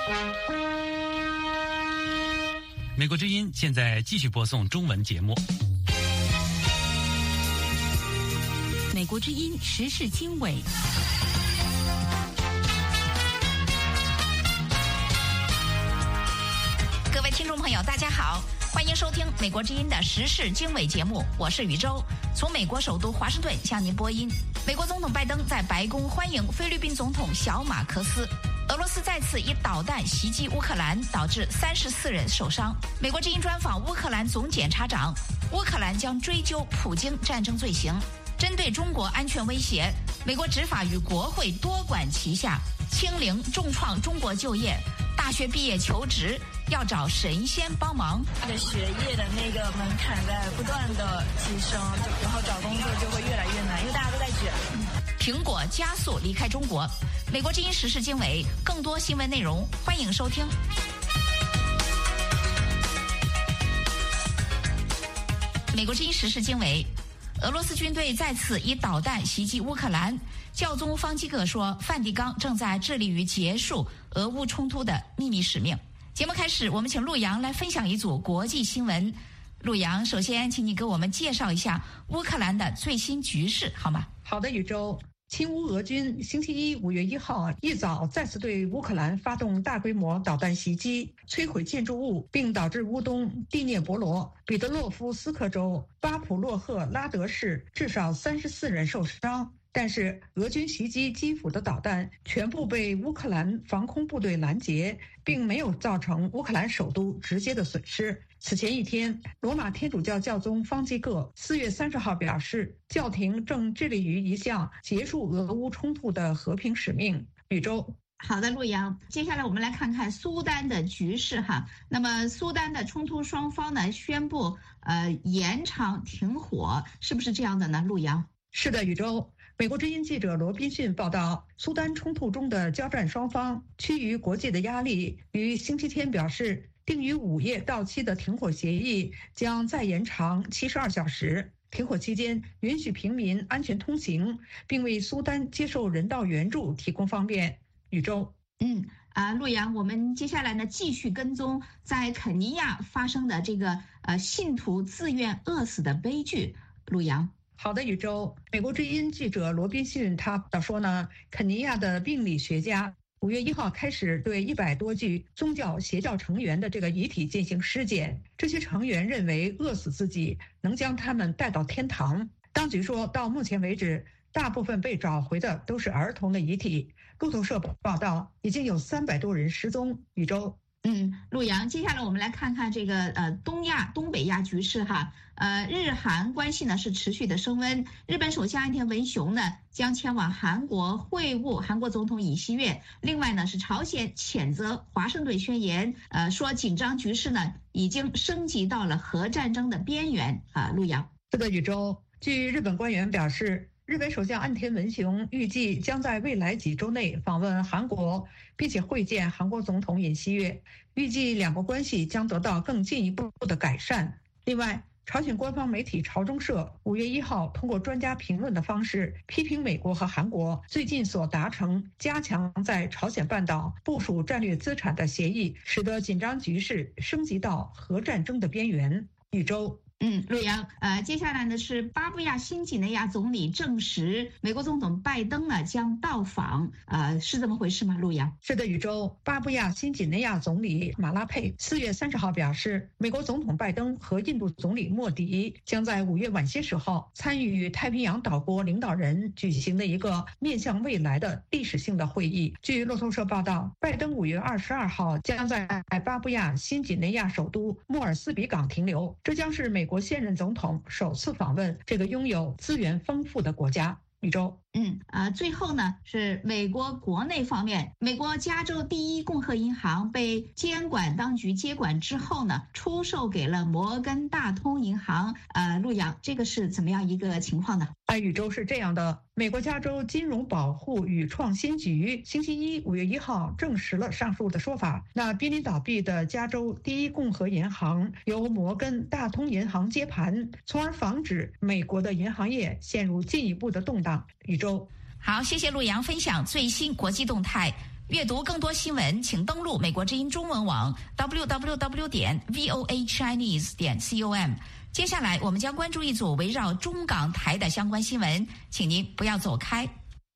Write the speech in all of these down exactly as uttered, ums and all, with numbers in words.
美国之音现在继续播送中文节目。 美国之音时事经纬。 各位听众朋友，大家好，欢迎收听美国之音的时事经纬节目，我是宇宙，从美国首都华盛顿向您播音。美国总统拜登在白宫欢迎菲律宾总统小马可斯。俄罗斯再次以导弹袭击乌克兰，导致三十四人受伤。美国之音专访乌克兰总检察长，乌克兰将追究普京战争罪行。针对中国安全威胁，美国执法与国会多管齐下，清零重创中国就业。大学毕业求职要找神仙帮忙。 他的学业的那个门槛在不断的提升，然后找工作就会越来越难，因为大家都在卷。 苹果加速离开中国。美国之音时事经纬，更多新闻内容欢迎收听。美国之音时事经纬。俄罗斯军队再次以导弹袭击乌克兰。教宗方济各说，梵蒂冈正在致力于结束俄乌冲突的秘密使命。节目开始，我们请陆阳来分享一组国际新闻。陆阳，首先请你给我们介绍一下乌克兰的最新局势，好吗？ 好的，宇宙。亲乌俄军星期一五月一号一早再次对乌克兰发动大规模导弹袭击，摧毁建筑物，并导致乌东第聂伯罗、彼得洛夫斯克州、巴普洛赫拉德市至少三十四人受伤。但是俄军袭击基辅的导弹全部被乌克兰防空部队拦截，并没有造成乌克兰首都直接的损失。此前一天，罗马天主教教宗方济各四月三十号表示，教廷正致力于一项结束俄乌冲突的和平使命。宇宙。 好的，陆阳，接下来我们来看看苏丹的局势哈。那么苏丹的冲突双方呢宣布呃延长停火，是不是这样的呢？陆阳。 是的，宇宙。美国之音记者罗宾逊报道，苏丹冲突中的交战双方趋于国际的压力，于星期天表示，定于午夜到期的停火协议将再延长七十二小时。停火期间允许平民安全通行，并为苏丹接受人道援助提供方便。宇宙。 嗯啊，陆阳，我们接下来呢继续跟踪在肯尼亚发生的这个呃信徒自愿饿死的悲剧。陆阳。 好的，宇宙。美国之音记者罗宾逊他说呢，肯尼亚的病理学家五月一号开始对一百多具宗教邪教成员的这个遗体进行尸检。这些成员认为饿死自己能将他们带到天堂。当局说，到目前为止，大部分被找回的都是儿童的遗体。路透社报道，已经有三百多人失踪。宇宙。 嗯，陆阳，接下来我们来看看这个呃东亚东北亚局势哈。呃，日韩关系呢是持续的升温。日本首相岸田文雄呢将前往韩国会晤韩国总统尹锡悦。另外呢是朝鲜谴责华盛顿宣言，呃说紧张局势呢已经升级到了核战争的边缘啊。陆阳。 是的，宇宙。据日本官员表示，日本首相岸田文雄预计将在未来几周内访问韩国，并且会见韩国总统尹锡悦，预计两国关系将得到更进一步的改善。另外，朝鲜官方媒体朝中社五月一号通过专家评论的方式批评美国和韩国最近所达成加强在朝鲜半岛部署战略资产的协议，使得紧张局势升级到核战争的边缘。宇宙。 嗯，陆阳，呃，接下来呢是巴布亚新几内亚总理证实，美国总统拜登呢将到访，呃，是这么回事吗？陆阳。 是的，宇宙。巴布亚新几内亚总理马拉佩四月三十号表示，美国总统拜登和印度总理莫迪将在五月晚些时候参与太平洋岛国领导人举行的一个面向未来的历史性的会议。据路透社报道，拜登五月二十二号将在巴布亚新几内亚首都莫尔斯比港停留，这将是美国现任总统首次访问这个拥有资源丰富的国家。宇宙。 嗯啊，最后呢是美国国内方面，美国加州第一共和银行被监管当局接管之后呢，出售给了摩根大通银行。呃，陆阳，这个是怎么样一个情况呢？ 哎，宇宙是这样的，美国加州金融保护与创新局星期一五月一号证实了上述的说法。那濒临倒闭的加州第一共和银行由摩根大通银行接盘，从而防止美国的银行业陷入进一步的动荡。宇宙。 好，谢谢陆阳分享最新国际动态。 阅读更多新闻，请登录美国之音中文网 double u double u double u 点 v o a chinese 点 com。接下来，我们将关注一组围绕中港台的相关新闻，请您不要走开。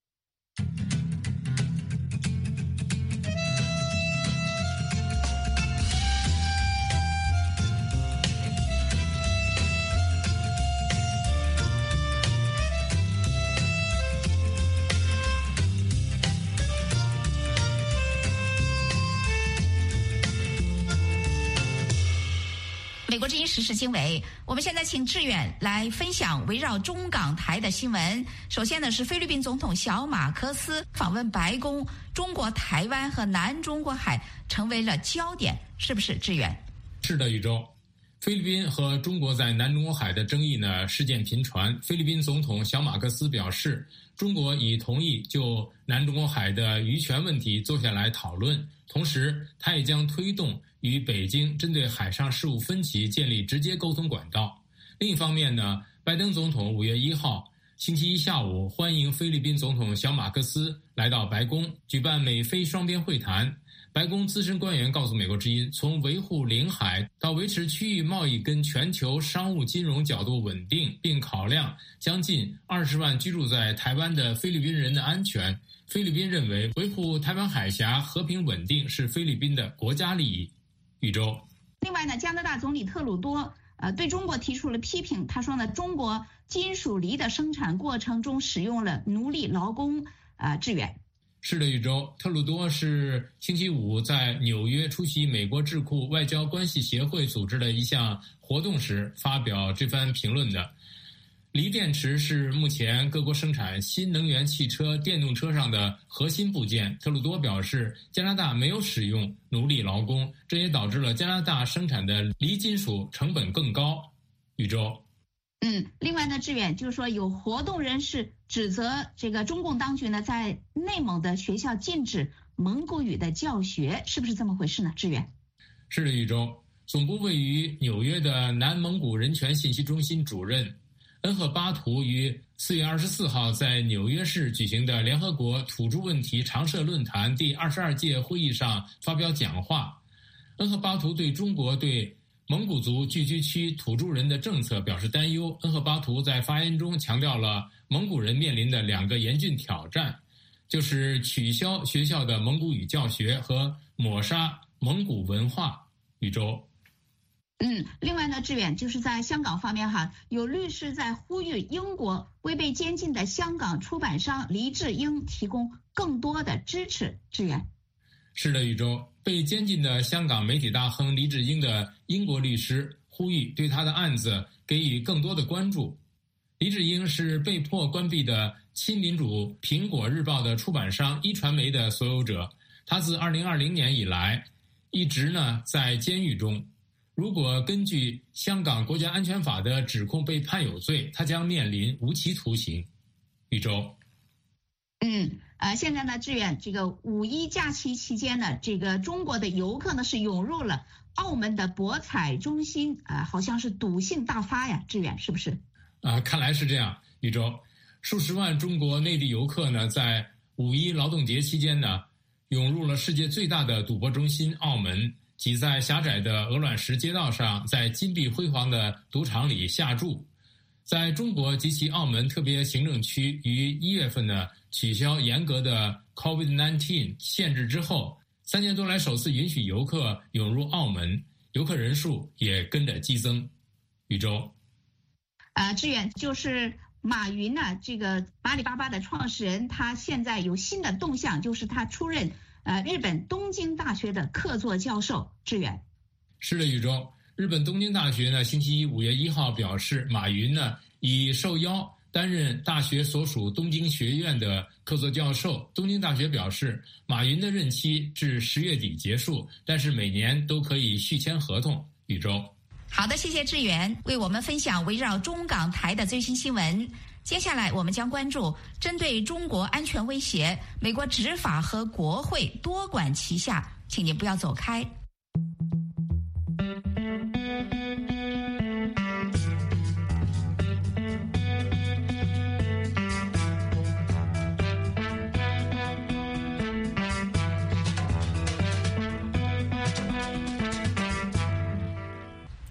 美国之音时事经纬，我们现在请志远来分享围绕中港台的新闻。首先呢，是菲律宾总统小马可斯访问白宫，中国台湾和南中国海成为了焦点，是不是志远？ 是的，宇宙。菲律宾和中国在南中国海的争议呢，事件频传。菲律宾总统小马克斯表示，中国已同意就南中国海的渔权问题坐下来讨论，同时他也将推动与北京针对海上事务分歧建立直接沟通管道。另一方面呢，拜登总统五月一号星期一下午欢迎菲律宾总统小马克斯来到白宫举办美菲双边会谈。白宫资深官员告诉美国之音，从维护领海到维持区域贸易跟全球商务金融角度稳定，并考量将近二十万居住在台湾的菲律宾人的安全，菲律宾认为维护台湾海峡和平稳定是菲律宾的国家利益。宇宙。 另外呢，加拿大总理特鲁多呃对中国提出了批评，他说呢，中国金属锂的生产过程中使用了奴隶劳工呃志愿。 是的，宇宙。特鲁多是星期五在纽约出席美国智库外交关系协会组织的一项活动时发表这番评论的。锂电池是目前各国生产新能源汽车、电动车上的核心部件。特鲁多表示，加拿大没有使用奴隶劳工，这也导致了加拿大生产的锂金属成本更高。宇宙。 嗯，另外呢，志远就是说，有活动人士指责这个中共当局呢，在内蒙的学校禁止蒙古语的教学，是不是这么回事呢？志远。 是的，宇宙。总部位于纽约的南蒙古人权信息中心主任恩赫巴图于四月二十四号在纽约市举行的联合国土著问题常设论坛第二十二届会议上发表讲话。恩赫巴图对中国对蒙古族聚居区土著人的政策表示担忧。恩赫巴图在发言中强调了蒙古人面临的两个严峻挑战，就是取消学校的蒙古语教学和抹杀蒙古文化。宇宙。 嗯，另外呢，志远就是在香港方面哈，有律师在呼吁英国为被监禁的香港出版商黎智英提供更多的支持。志远。 是的，宇宙。被监禁的香港媒体大亨黎智英的英国律师呼吁对他的案子给予更多的关注。黎智英是被迫关闭的亲民主苹果日报的出版商一传媒的所有者，他自二零二零年以来一直呢在监狱中。如果根据香港国家安全法的指控被判有罪，他将面临无期徒刑。宇宙。 嗯，呃，现在呢，志远，这个五一假期期间呢，这个中国的游客呢是涌入了澳门的博彩中心，啊、呃，好像是赌性大发呀，志远是不是？ 啊、呃，看来是这样。宇宙，数十万中国内地游客呢，在五一劳动节期间呢，涌入了世界最大的赌博中心澳门，挤在狭窄的鹅卵石街道上，在金碧辉煌的赌场里下注。在中国及其澳门特别行政区于一月份呢取消严格的 COVID 十九 限制之后，三年多来首次允许游客涌入澳门，游客人数也跟着激增。宇宙。 啊，志远，就是马云呢、啊，这个阿里巴巴的创始人，他现在有新的动向，就是他出任呃日本东京大学的客座教授。志远。 是的，宇宙。日本东京大学呢，星期一五月一号表示，马云呢已受邀担任大学所属东京学院的客座教授。东京大学表示，马云的任期至十月底结束，但是每年都可以续签合同。宇宙。 好的，谢谢志远为我们分享围绕中港台的最新新闻。接下来我们将关注针对中国安全威胁，美国执法和国会多管齐下，请您不要走开。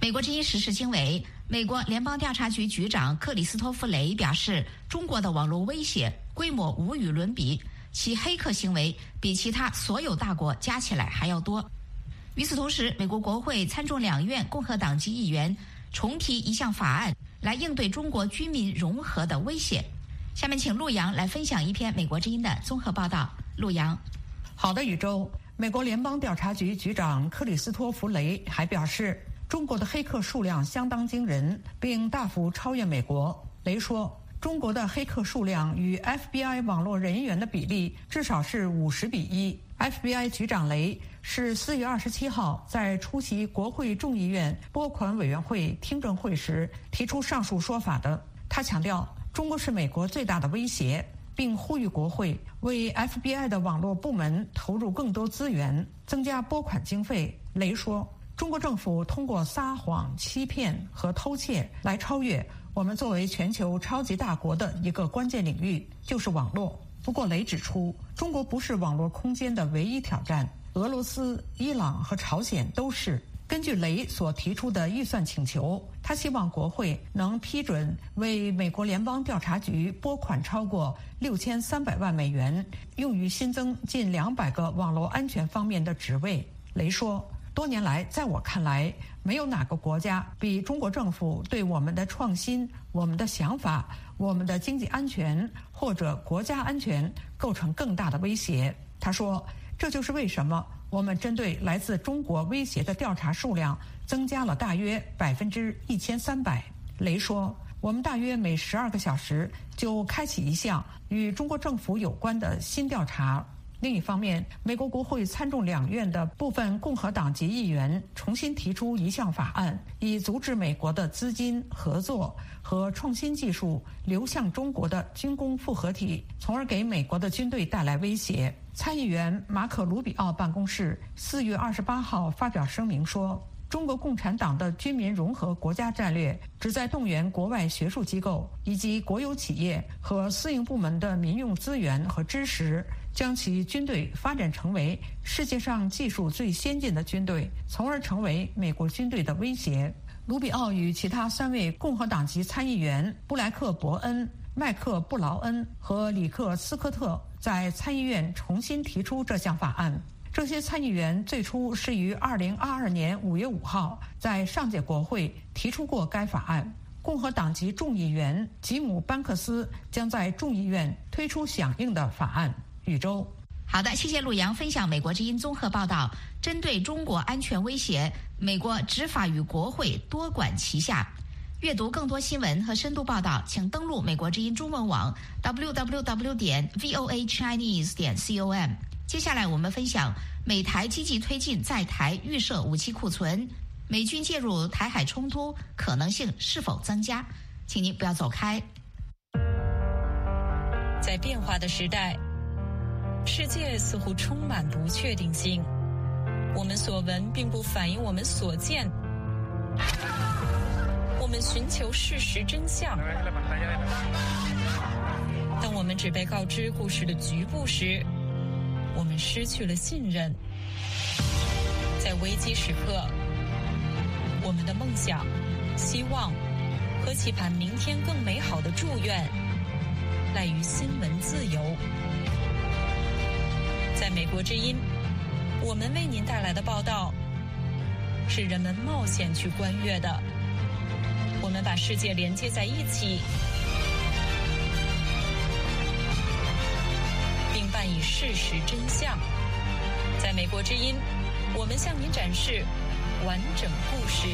美国之音时事经纬，美国联邦调查局局长克里斯托弗·雷表示，中国的网络威胁规模无与伦比，其黑客行为比其他所有大国加起来还要多。与此同时，美国国会参众两院共和党籍议员重提一项法案来应对中国军民融合的威胁。下面请陆洋来分享一篇美国之音的综合报道。陆洋。 好的，宇宙。美国联邦调查局局长克里斯托弗·雷还表示，中国的黑客数量相当惊人，并大幅超越美国。雷说，中国的黑客数量与 F B I 网络人员的比例至少是五十比一。F B I 局长雷是四月二十七号在出席国会众议院拨款委员会听证会时提出上述说法的。他强调，中国是美国最大的威胁，并呼吁国会为 F B I 的网络部门投入更多资源，增加拨款经费。雷说，中国政府通过撒谎、欺骗和偷窃来超越我们作为全球超级大国的一个关键领域，就是网络。不过雷指出，中国不是网络空间的唯一挑战，俄罗斯、伊朗和朝鲜都是。根据雷所提出的预算请求，他希望国会能批准为美国联邦调查局拨款超过六千三百万美元，用于新增近两百个网络安全方面的职位。雷说，多年来，在我看来，没有哪个国家比中国政府对我们的创新、我们的想法、我们的经济安全或者国家安全构成更大的威胁。他说，这就是为什么我们针对来自中国威胁的调查数量增加了大约百分之一千三百。雷说，我们大约每十二个小时就开启一项与中国政府有关的新调查。另一方面，美国国会参众两院的部分共和党籍议员重新提出一项法案，以阻止美国的资金、合作和创新技术流向中国的军工复合体，从而给美国的军队带来威胁。参议员马可·卢比奥办公室四月二十八号发表声明说，中国共产党的军民融合国家战略旨在动员国外学术机构以及国有企业和私营部门的民用资源和知识，将其军队发展成为世界上技术最先进的军队，从而成为美国军队的威胁。卢比奥与其他三位共和党籍参议员布莱克·伯恩、麦克·布劳恩和里克·斯科特在参议院重新提出这项法案。这些参议员最初是于二零二二年五月五号在上届国会提出过该法案。共和党籍众议员吉姆·班克斯将在众议院推出响应的法案。宇宙。 好的，谢谢陆洋分享美国之音综合报道。针对中国安全威胁，美国执法与国会多管齐下。阅读更多新闻和深度报道，请登录美国之音中文网 double-u double-u double-u 点 v o a chinese 点 com。接下来我们分享美台积极推进在台预设武器库存，美军介入台海冲突可能性是否增加？请您不要走开。 在变化的时代，世界似乎充满不确定性，我们所闻并不反映我们所见。我们寻求事实真相，当我们只被告知故事的局部时，我们失去了信任。在危机时刻，我们的梦想、希望和期盼明天更美好的祝愿赖于新闻自由。在美国之音，我们为您带来的报道是人们冒险去观阅的。我们把世界连接在一起，并伴以事实真相。在美国之音，我们向您展示完整故事。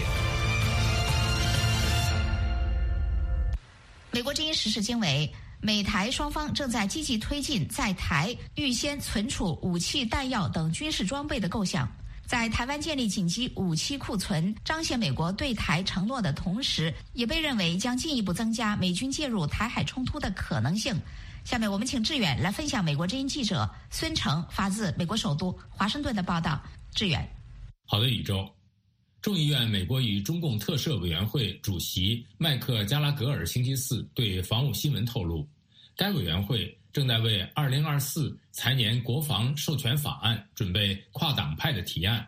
美国之音时事经纬，美台双方正在积极推进在台预先存储武器弹药等军事装备的构想。在台湾建立紧急武器库存，彰显美国对台承诺的同时，也被认为将进一步增加美军介入台海冲突的可能性。下面我们请志远来分享美国之音记者孙成发自美国首都华盛顿的报道。志远。 好的，宇宙。众议院美国与中共特赦委员会主席麦克加拉格尔星期四对防务新闻透露，该委员会正在为二零二四财年国防授权法案准备跨党派的提案，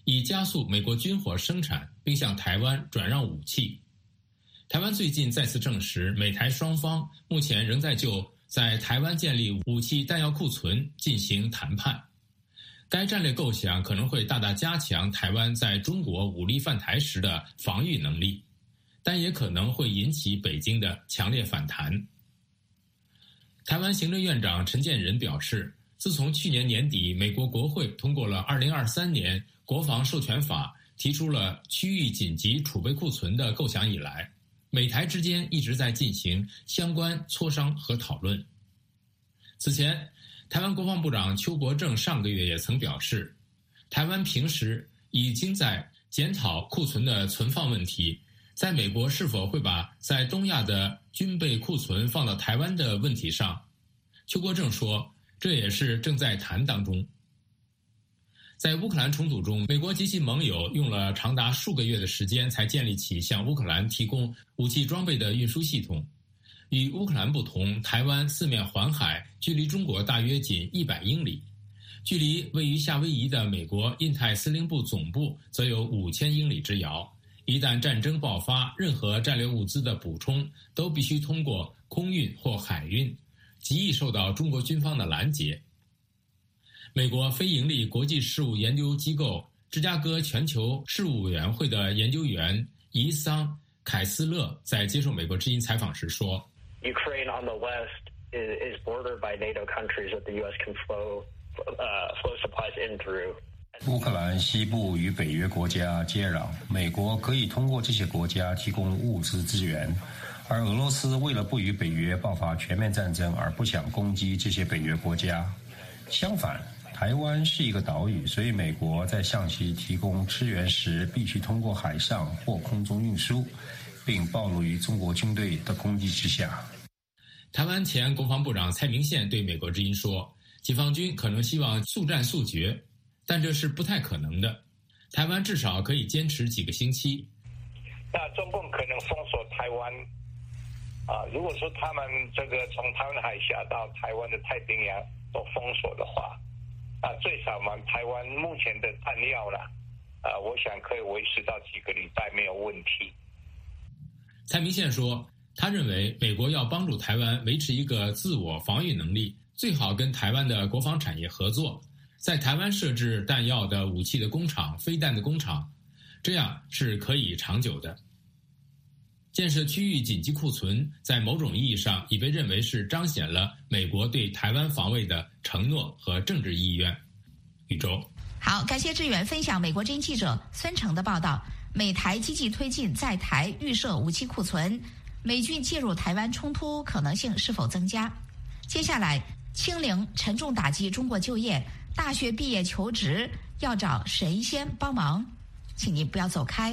以加速美国军火生产，并向台湾转让武器。台湾最近再次证实，美台双方目前仍在就在台湾建立武器弹药库存进行谈判。该战略构想可能会大大加强台湾在中国武力犯台时的防御能力，但也可能会引起北京的强烈反弹。台湾行政院长陈建仁表示，自从去年年底美国国会通过了二零二三年国防授权法，提出了区域紧急储备库存的构想以来，美台之间一直在进行相关磋商和讨论。此前，台湾国防部长邱国正上个月也曾表示，台湾平时已经在检讨库存的存放问题，在美国是否会把在东亚的军备库存放到台湾的问题上，邱国正说，这也是正在谈当中。在乌克兰冲突中，美国及其盟友用了长达数个月的时间才建立起向乌克兰提供武器装备的运输系统。与乌克兰不同，台湾四面环海，距离中国大约仅一百英里，距离位于夏威夷的美国印太司令部总部则有五千英里之遥。一旦战争爆发，任何战略物资的补充都必须通过空运或海运，极易受到中国军方的拦截。美国非营利国际事务研究机构芝加哥全球事务委员会的研究员伊桑·凯斯勒在接受美国之音采访时说， Ukraine on the west is, is bordered by NATO countries that the U S can flow, uh, flow supplies in through. 乌克兰西部与北约国家接壤，美国可以通过这些国家提供物资资源，而俄罗斯为了不与北约爆发全面战争而不想攻击这些北约国家。相反，台湾是一个岛屿，所以美国在向其提供支援时必须通过海上或空中运输，并暴露于中国军队的攻击之下。 台湾前国防部长蔡明宪对美国之音说，解放军可能希望速战速决，但这是不太可能的。台湾至少可以坚持几个星期。 那中共可能封锁台湾啊，如果说他们这个从台湾海峡到台湾的太平洋都封锁的话，啊，最少嘛，台湾目前的弹药啦，啊，我想可以维持到几个礼拜没有问题。 蔡明宪说，他认为美国要帮助台湾维持一个自我防御能力，最好跟台湾的国防产业合作，在台湾设置弹药的武器的工厂、飞弹的工厂，这样是可以长久的。建设区域紧急库存在某种意义上已被认为是彰显了美国对台湾防卫的承诺和政治意愿。宇宙， 好，感谢志远分享美国之音记者孙成的报道。美台积极推进在台预设武器库存，美军介入台湾冲突可能性是否增加？接下来，清零沉重打击中国就业，大学毕业求职要找谁先帮忙？请您不要走开。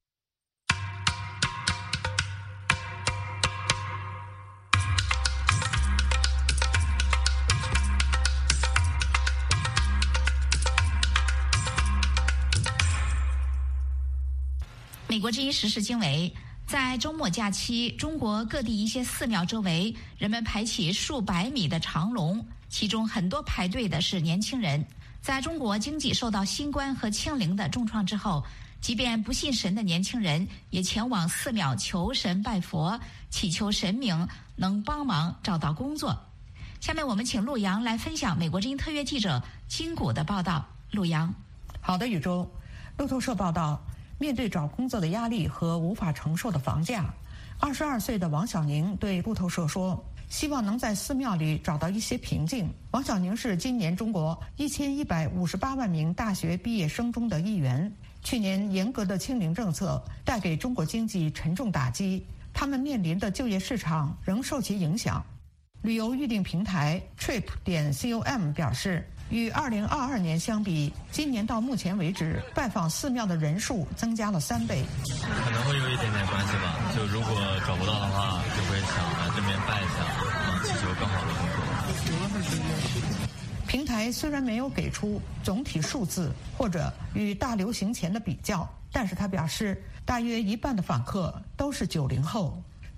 美国之音时事经纬，在周末假期，中国各地一些寺庙周围，人们排起数百米的长龙，其中很多排队的是年轻人。在中国经济受到新冠和清零的重创之后，即便不信神的年轻人也前往寺庙求神拜佛，祈求神明能帮忙找到工作。下面我们请陆阳来分享美国之音特约记者金谷的报道。陆阳， 好的，宇宙。路透社报道，面对找工作的压力和无法承受的房价，二十二岁的王小宁对路透社说，希望能在寺庙里找到一些平静。王小宁是今年中国一千一百五十八万名大学毕业生中的一员。去年严格的清零政策带给中国经济沉重打击，他们面临的就业市场仍受其影响。旅游预订平台 trip 点 com 表示，与二零二二年相比，今年到目前为止，拜访寺庙的人数增加了三倍。 可能会有一点点关系吧，就如果找不到的话，就会想来这边拜一下，嗯，祈求更好的工作。 平台虽然没有给出总体数字或者与大流行前的比较，但是他表示，大约一半的访客都是九零后。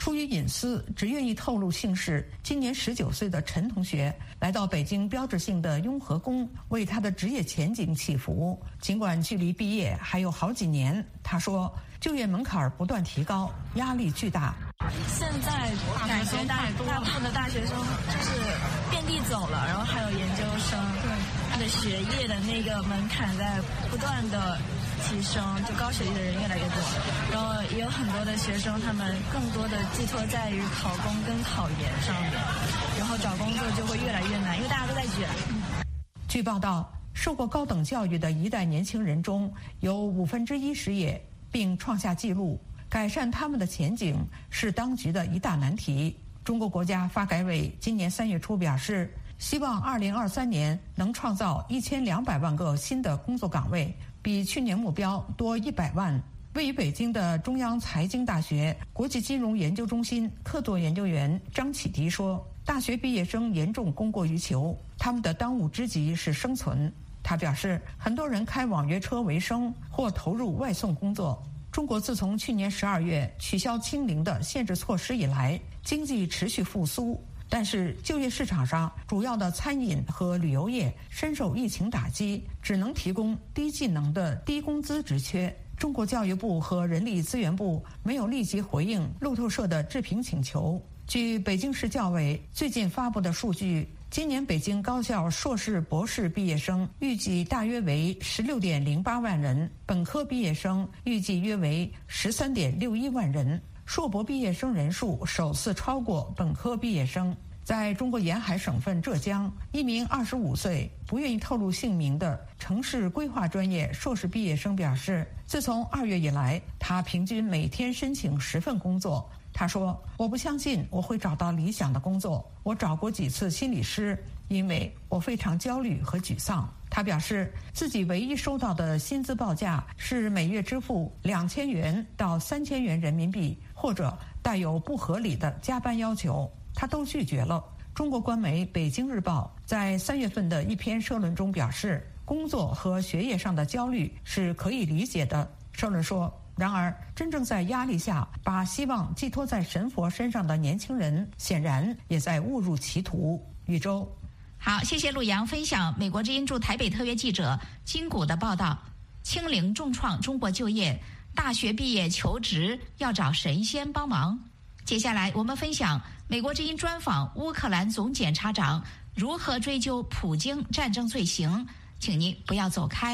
出于隐私，只愿意透露姓氏。今年十九岁的陈同学来到北京标志性的雍和宫，为他的职业前景祈福。尽管距离毕业还有好几年，他说就业门槛不断提高，压力巨大。 现在感觉大大部分的大学生就是遍地走了，然后还有研究生，他的学业的那个门槛在不断的提升，就高学历的人越来越多，然后也有很多的学生，他们更多的寄托在于考公跟考研上面，然后找工作就会越来越难，因为大家都在卷。 据报道，受过高等教育的一代年轻人中有五分之一失业，并创下纪录。改善他们的前景是当局的一大难题。中国国家发改委今年三月初表示，希望二零二三年能创造一千两百万个新的工作岗位，比去年目标多一百万。位于北京的中央财经大学国际金融研究中心客座研究员张启迪说，大学毕业生严重供过于求，他们的当务之急是生存。他表示，很多人开网约车为生，或投入外送工作。中国自从去年十二月取消清零的限制措施以来，经济持续复苏，但是就业市场上主要的餐饮和旅游业深受疫情打击，只能提供低技能的低工资职缺。中国教育部和人力资源部没有立即回应路透社的置评请求。据北京市教委最近发布的数据，今年北京高校硕士博士毕业生预计大约为十六点零八万人，本科毕业生预计约为十三点六一万人，硕博毕业生人数首次超过本科毕业生。在中国沿海省份浙江，一名二十五岁不愿意透露姓名的城市规划专业硕士毕业生表示，自从二月以来，他平均每天申请十份工作。他说，我不相信我会找到理想的工作，我找过几次心理师，因为我非常焦虑和沮丧。他表示，自己唯一收到的薪资报价是每月支付两千元到三千元人民币，或者带有不合理的加班要求，他都拒绝了。中国官媒《北京日报》在三月份的一篇社论中表示，工作和学业上的焦虑是可以理解的。社论说，然而真正在压力下把希望寄托在神佛身上的年轻人，显然也在误入歧途。宇宙， 好，谢谢陆阳分享美国之音驻台北特约记者金谷的报道。清零重创中国就业，大学毕业求职要找神仙帮忙。接下来我们分享美国之音专访乌克兰总检察长如何追究普京战争罪行，请您不要走开。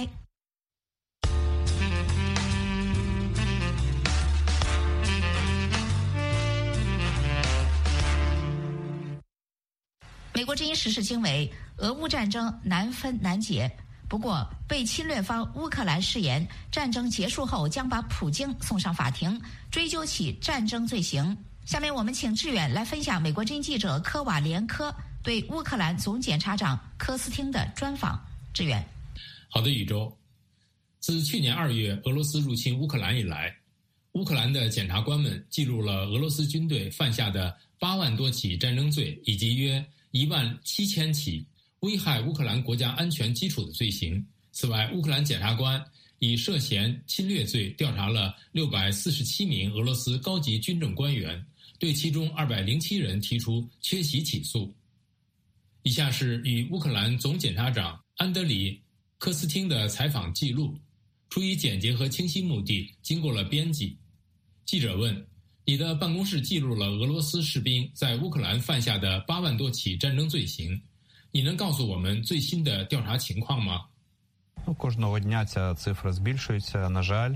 美国之音时事经纬，俄乌战争难分难解。不过，被侵略方乌克兰誓言，战争结束后将把普京送上法庭，追究其战争罪行。下面我们请志远来分享美国之音记者科瓦连科对乌克兰总检察长科斯汀的专访。志远， 好的，宇宙。自去年二月俄罗斯入侵乌克兰以来，乌克兰的检察官们记录了俄罗斯军队犯下的八万多起战争罪，以及约一万七千起危害乌克兰国家安全基础的罪行。此外，乌克兰检察官以涉嫌侵略罪调查了六百四十七名俄罗斯高级军政官员，对其中二百零七人提出缺席起诉。以下是与乌克兰总检察长安德里·科斯汀的采访记录，出于简洁和清晰目的，经过了编辑。记者问，你的办公室记录了俄罗斯士兵在乌克兰犯下的八万多起战争罪行，你能告诉我们最新的调查情况吗？ Кожного дня ця цифра збільшується, на жаль,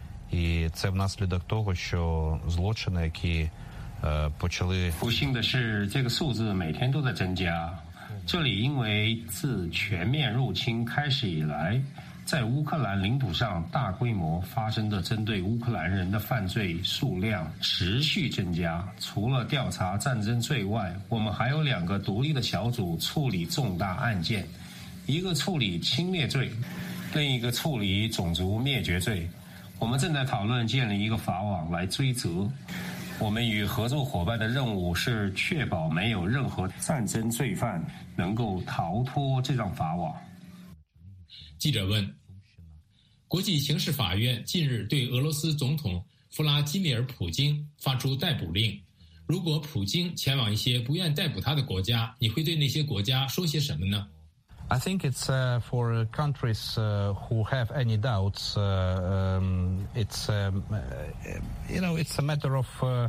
і це внаслідок того, що злочини, які почали... 不幸的是，这个数字每天都在增加。这里因为自全面入侵开始以来，在乌克兰领土上大规模发生的针对乌克兰人的犯罪数量持续增加。除了调查战争罪外，我们还有两个独立的小组处理重大案件，一个处理侵略罪，另一个处理种族灭绝罪。我们正在讨论建立一个法网来追责。我们与合作伙伴的任务是确保没有任何战争罪犯能够逃脱这张法网。 记者问，国际刑事法院近日对俄罗斯总统弗拉基米尔·普京发出逮捕令， 如果普京前往一些不愿逮捕他的国家，你会对那些国家说些什么呢？ I think it's uh, for countries uh, who have any doubts. Uh, um, it's um, uh, you know it's a matter of uh,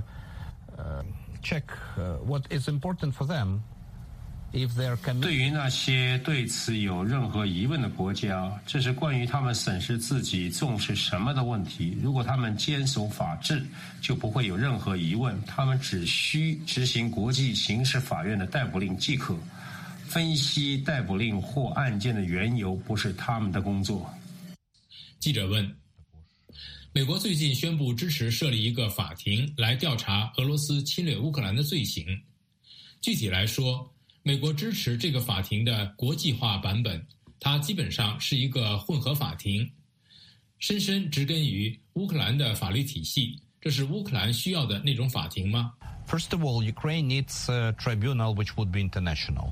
uh, check uh, what is important for them. 对于那些对此有任何疑问的国家，这是关于他们审视自己重视什么的问题。如果他们坚守法治，就不会有任何疑问，他们只需执行国际刑事法院的逮捕令即可。分析逮捕令或案件的缘由不是他们的工作。 记者问，美国最近宣布支持设立一个法庭来调查俄罗斯侵略乌克兰的罪行。具体来说，美国支持这个法庭的国际化版本，它基本上是一个混合法庭，深深植根于乌克兰的法律体系。这是乌克兰需要的那种法庭吗？ First of all, Ukraine needs a tribunal which would be international,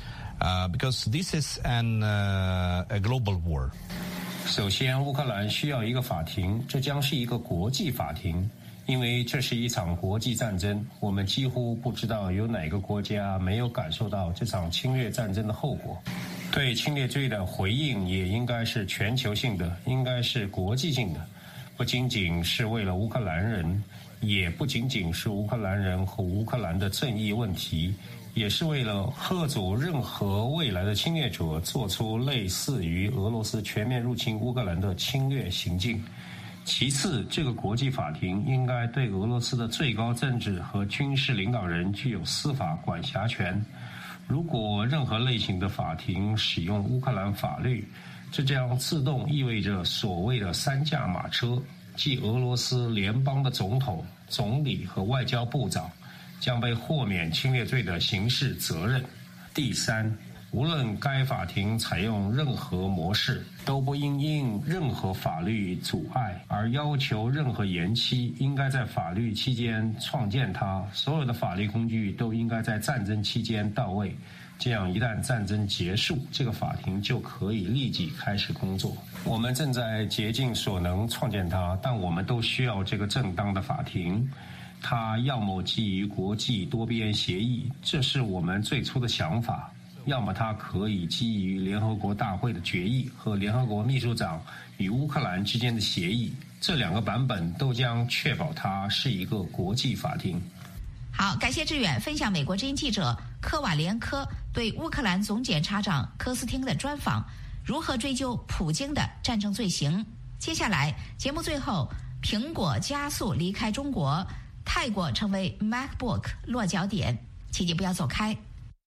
uh, because this is an uh, a global war. 首先，乌克兰需要一个法庭，这将是一个国际法庭。因为这是一场国际战争，我们几乎不知道有哪个国家没有感受到这场侵略战争的后果。对侵略罪的回应也应该是全球性的，应该是国际性的，不仅仅是为了乌克兰人，也不仅仅是乌克兰人和乌克兰的正义问题，也是为了遏阻任何未来的侵略者做出类似于俄罗斯全面入侵乌克兰的侵略行径。其次，这个国际法庭应该对俄罗斯的最高政治和军事领导人具有司法管辖权。如果任何类型的法庭使用乌克兰法律，这将自动意味着所谓的三驾马车，即俄罗斯联邦的总统、总理和外交部长将被豁免侵略罪的刑事责任。第三，无论该法庭采用任何模式，都不应因任何法律阻碍而要求任何延期，应该在法律期间创建它。所有的法律工具都应该在战争期间到位，这样一旦战争结束，这个法庭就可以立即开始工作。我们正在竭尽所能创建它，但我们都需要这个正当的法庭。它要么基于国际多边协议，这是我们最初的想法，要么它可以基于联合国大会的决议和联合国秘书长与乌克兰之间的协议。这两个版本都将确保它是一个国际法庭。 好，感谢志远分享美国之音记者科瓦连科对乌克兰总检察长科斯汀的专访，如何追究普京的战争罪行。接下来节目最后，苹果加速离开中国，泰国成为 MacBook 落脚点，请你不要走开。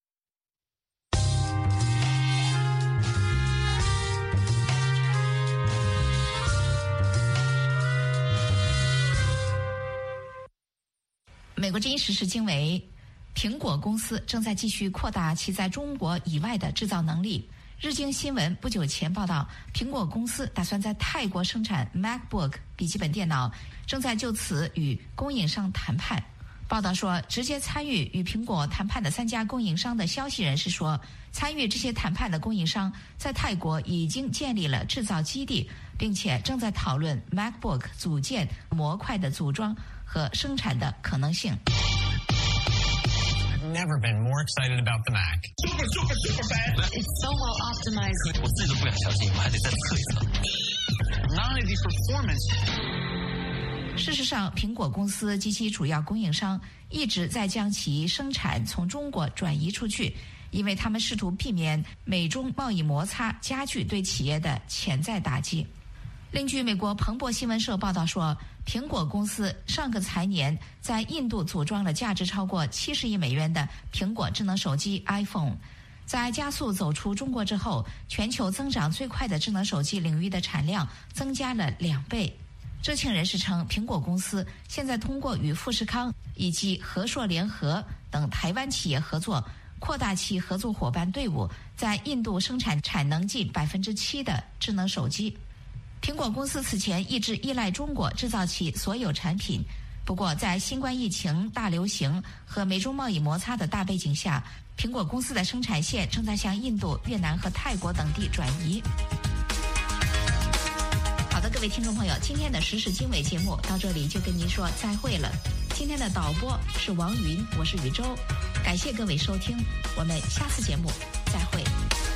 美国之音时事经纬，苹果公司正在继续扩大其在中国以外的制造能力。日经新闻不久前报道，苹果公司打算在泰国生产 MacBook 笔记本电脑，正在就此与供应商谈判。报道说，直接参与与苹果谈判的三家供应商的消息人士说，参与这些谈判的供应商在泰国已经建立了制造基地，并且正在讨论 MacBook 组件模块的组装和生产的可能性。 Never been more excited about the Mac. Super, super, super fast. It's so well optimized. 我自己都不敢相信，我还得再测一测。 Not only the performance. 事实上，苹果公司及其主要供应商一直在将其生产从中国转移出去，因为他们试图避免美中贸易摩擦加剧对企业的潜在打击。另据美国彭博新闻社报道说，苹果公司上个财年在印度组装了价值超过七十亿美元的苹果智能手机 iPhone。在加速走出中国之后，全球增长最快的智能手机领域的产量增加了两倍。知情人士称，苹果公司现在通过与富士康以及和硕联合等台湾企业合作，扩大其合作伙伴队伍，在印度生产产能近百分之七的智能手机。苹果公司此前一直依赖中国制造其所有产品，不过在新冠疫情大流行和美中贸易摩擦的大背景下，苹果公司的生产线正在向印度、越南和泰国等地转移。好的，各位听众朋友，今天的时事经纬节目到这里就跟您说再会了。 今天的导播是王云，我是宇宙，感谢各位收听，我们下次节目再会。